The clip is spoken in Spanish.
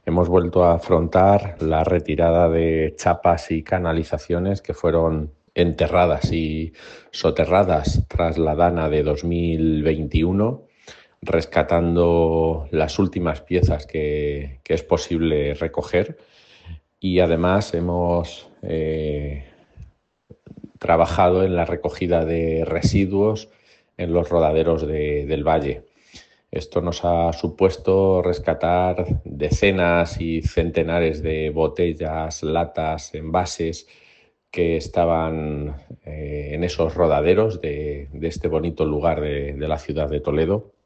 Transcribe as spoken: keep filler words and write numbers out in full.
hemos vuelto a afrontar la retirada de chapas y canalizaciones que fueron enterradas y soterradas tras la Dana de dos mil veintiuno, rescatando las últimas piezas que, que es posible recoger. Y además hemos eh, trabajado en la recogida de residuos en los rodaderos de, del valle. Esto nos ha supuesto rescatar decenas y centenares de botellas, latas, envases que estaban eh, en esos rodaderos de, de este bonito lugar de, de la ciudad de Toledo.